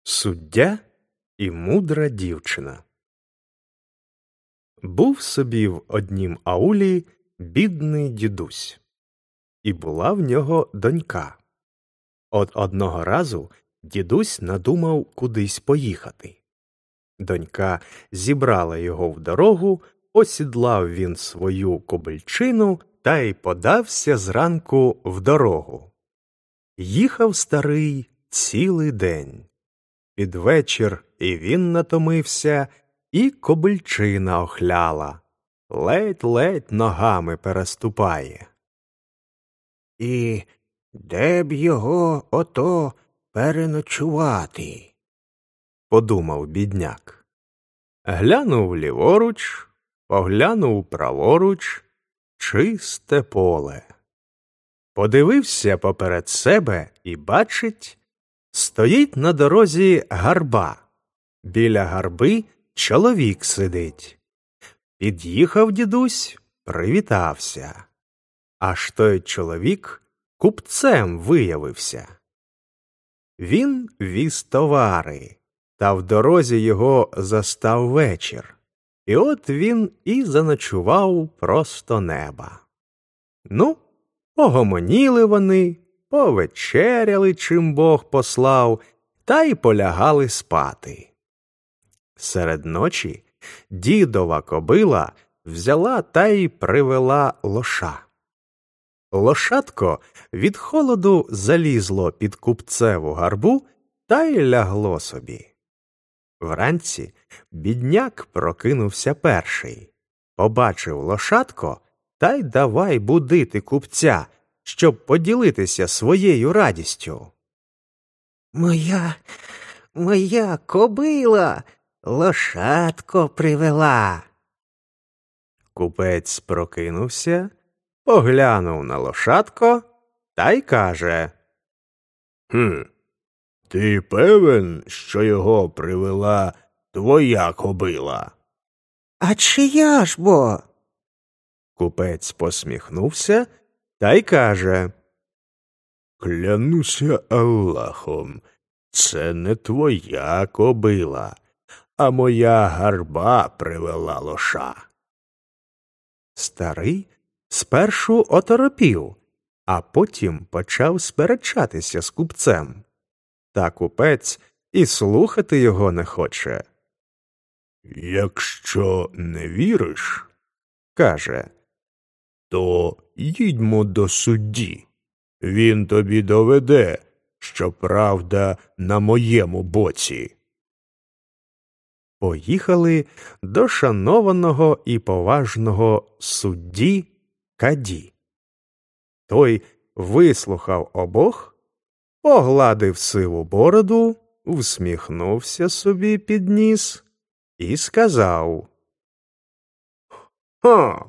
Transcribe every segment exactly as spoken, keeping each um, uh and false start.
Суддя і мудра дівчина. Був собі в однім аулі бідний дідусь, і була в нього донька. От одного разу дідусь надумав кудись поїхати. Донька зібрала його в дорогу, осідлав він свою кобильчину та й подався зранку в дорогу. Їхав старий цілий день. Під вечір і він натомився, і кобильчина охляла, ледь-ледь ногами переступає. І де б його ото переночувати? Подумав бідняк. Глянув ліворуч, поглянув праворуч, чисте поле. Подивився поперед себе і бачить, стоїть на дорозі гарба. Біля гарби чоловік сидить. Під'їхав дідусь, привітався. Аж той чоловік купцем виявився. Він віз товари, та в дорозі його застав вечір. І от він і заночував просто неба. Ну, погомоніли вони, повечеряли, чим Бог послав, та й полягали спати. Серед ночі дідова кобила взяла та й привела лоша. Лошадко від холоду залізло під купцеву гарбу та й лягло собі. Вранці бідняк прокинувся перший, побачив лошадко та й давай будити купця, щоб поділитися своєю радістю. Моя, моя кобила лошадко привела. Купець прокинувся, поглянув на лошадко та й каже: «Хм, ти певен, що його привела твоя кобила?» А чия ж бо? Купець посміхнувся та й каже: «Клянуся Аллахом, це не твоя кобила, а моя гарба привела лоша». Старий спершу оторопів, а потім почав сперечатися з купцем. Та купець і слухати його не хоче. «Якщо не віриш, – каже, – то їдьмо до судді. Він тобі доведе, що правда на моєму боці». Поїхали до шанованого і поважного судді Каді. Той вислухав обох, погладив сиву бороду, всміхнувся собі під ніс і сказав: «Ха!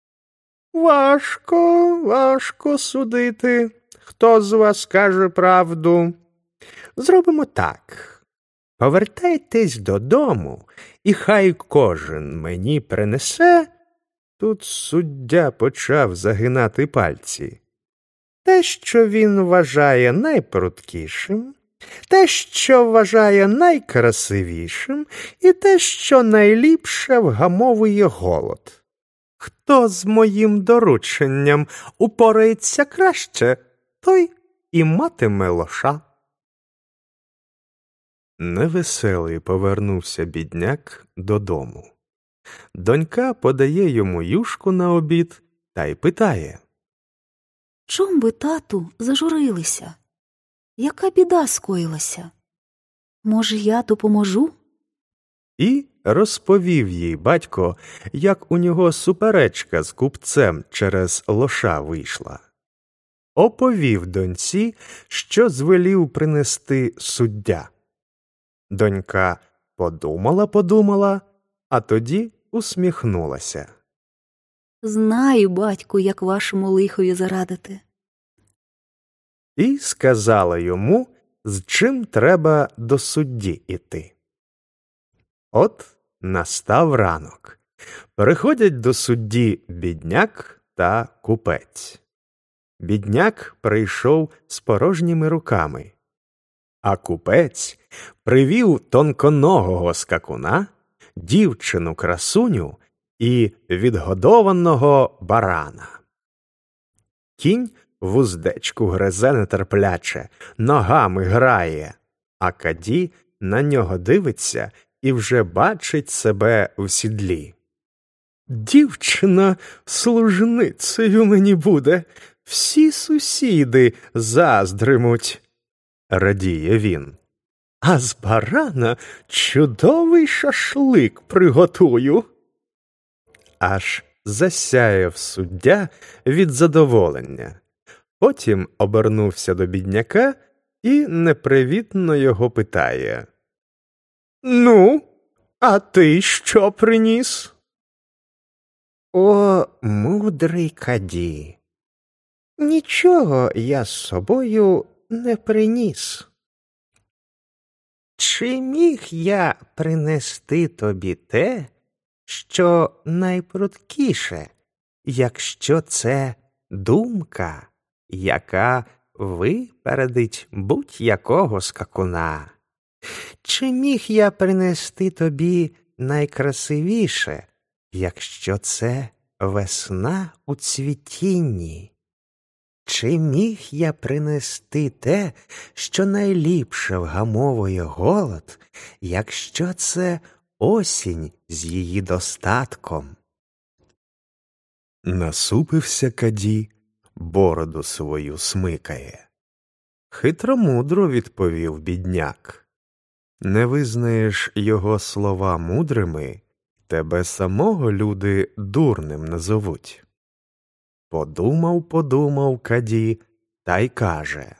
Важко, важко судити, хто з вас каже правду. Зробимо так. Повертайтесь додому, і хай кожен мені принесе». Тут суддя почав загинати пальці. «Те, що він вважає найпруткішим, те, що вважає найкрасивішим, і те, що найліпше вгамовує голод. Хто з моїм дорученням упорається краще, той і матиме лоша». Невеселий повернувся бідняк додому. Донька подає йому юшку на обід та й питає: «Чом ви, тату, зажурилися? Яка біда скоїлася? Може, я допоможу?» І розповів їй батько, як у нього суперечка з купцем через лоша вийшла. Оповів доньці, що звелів принести суддя. Донька подумала-подумала, а тоді усміхнулася. «Знаю, батьку, як вашому лихові зарадити». І сказала йому, з чим треба до судді іти. От настав ранок. Приходять до судді бідняк та купець. Бідняк прийшов з порожніми руками, А купець привів тонконогого скакуна, дівчину-красуню і відгодованого барана. Кінь вуздечку гризе нетерпляче, ногами грає, а Каді на нього дивиться і вже бачить себе в сідлі. «Дівчина служницею мені буде, всі сусіди заздримуть», – радіє він. «А з барана чудовий шашлик приготую». Аж засяяв суддя від задоволення. Потім обернувся до бідняка і непривітно його питає: «Ну, а ти що приніс?» О, мудрий Каді, нічого я з собою не приніс. Чи міг я принести тобі те, що найпрудкіше, якщо це думка, яка випередить будь-якого скакуна? Чи міг я принести тобі найкрасивіше, якщо це весна у цвітінні? Чи міг я принести те, що найліпше вгамовує голод, якщо це осінь з її достатком?» Насупився Каді, бороду свою смикає. Хитромудро відповів бідняк. Не визнаєш його слова мудрими, тебе самого люди дурним назовуть. Подумав, подумав Каді, та й каже: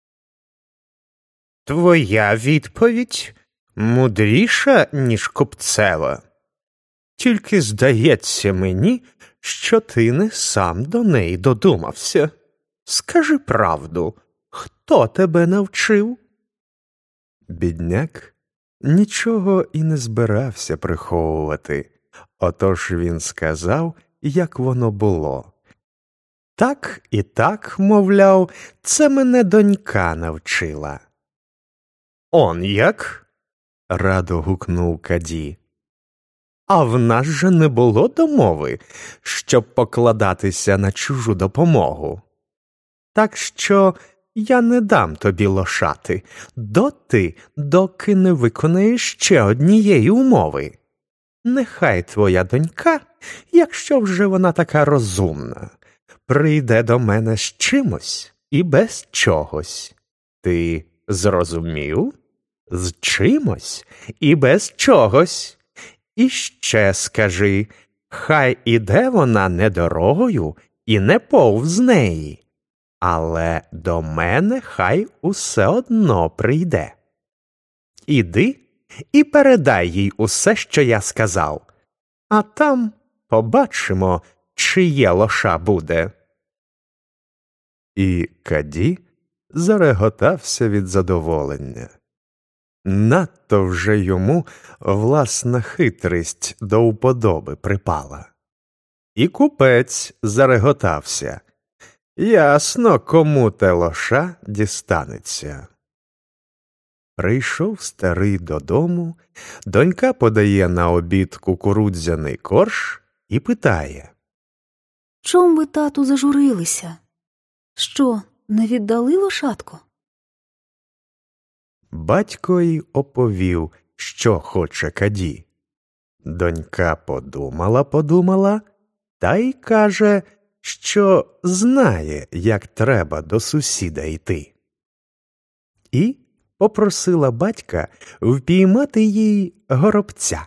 «Твоя відповідь мудріша, ніж купцева. Тільки здається мені, що ти не сам до неї додумався. Скажи правду, хто тебе навчив?» Бідняк нічого і не збирався приховувати, отож він сказав, як воно було. «Так і так, мовляв, це мене донька навчила». «Он як?» – радо гукнув Каді. «А в нас же не було домови, щоб покладатися на чужу допомогу. Так що я не дам тобі лошати, доти, доки не виконаєш ще однієї умови. Нехай твоя донька, якщо вже вона така розумна, прийде до мене з чимось і без чогось. Ти зрозумів? З чимось і без чогось. І ще скажи, хай іде вона не дорогою і не повз неї, але до мене хай усе одно прийде. Іди і передай їй усе, що я сказав, а там побачимо, чиє лоша буде». І Каді зареготався від задоволення. Надто вже йому власна хитрість до вподоби припала. І купець зареготався. Ясно, кому те лоша дістанеться. Прийшов старий додому, донька подає на обід кукурудзяний корж і питає: «Чом ви, тату, зажурилися? Що, не віддали лошадко?» Батько й оповів, що хоче Каді. Донька подумала-подумала, та й каже, що знає, як треба до сусіда йти. І попросила батька впіймати їй горобця.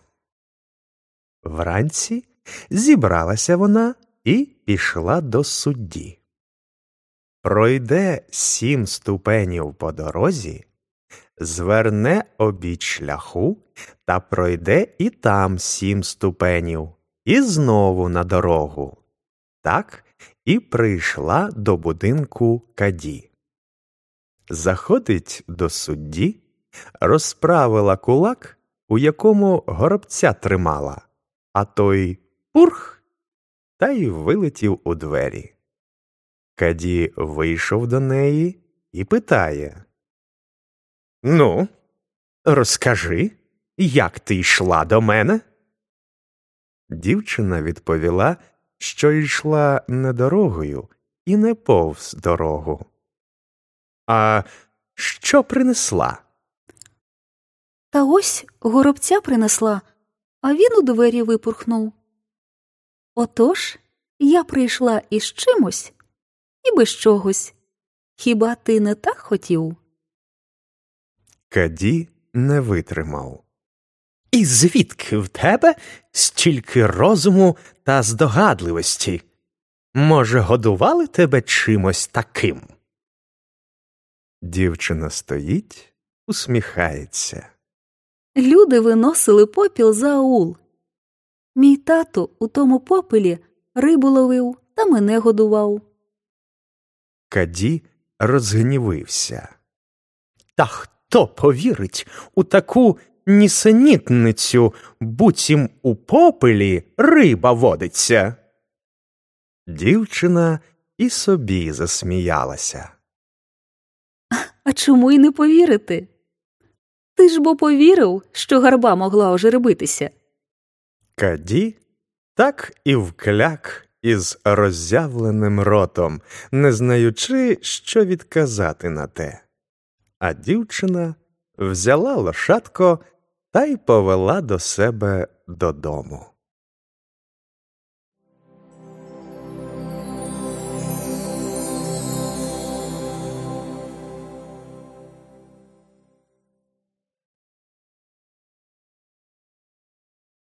Вранці зібралася вона і пішла до судді. Пройде сім ступенів по дорозі, зверне обіч шляху та пройде і там сім ступенів, і знову на дорогу. Так і прийшла до будинку Каді. Заходить до судді, розправила кулак, у якому горобця тримала, а той пурх, та й вилетів у двері. Каді вийшов до неї і питає: Ну, розкажи, як ти йшла до мене? Дівчина відповіла, що йшла не дорогою і не повз дорогу. А що принесла? Та ось горобця принесла, а він у двері випурхнув. Отож, я прийшла із чимось і без чогось. Хіба ти не так хотів? Каді не витримав. І звідки в тебе стільки розуму та здогадливості? Може, годували тебе чимось таким? Дівчина стоїть, усміхається. Люди виносили попіл за аул. Мій тато у тому попелі рибу ловив та мене годував. Каді розгнівився. Та хто повірить у таку нісенітницю, буцім у попелі риба водиться? Дівчина і собі засміялася. А чому й не повірити? Ти ж бо повірив, що гарба могла ожеребитися. Каді так і вкляк із роззявленим ротом, не знаючи, що відказати на те. А дівчина взяла лошадко та й повела до себе додому.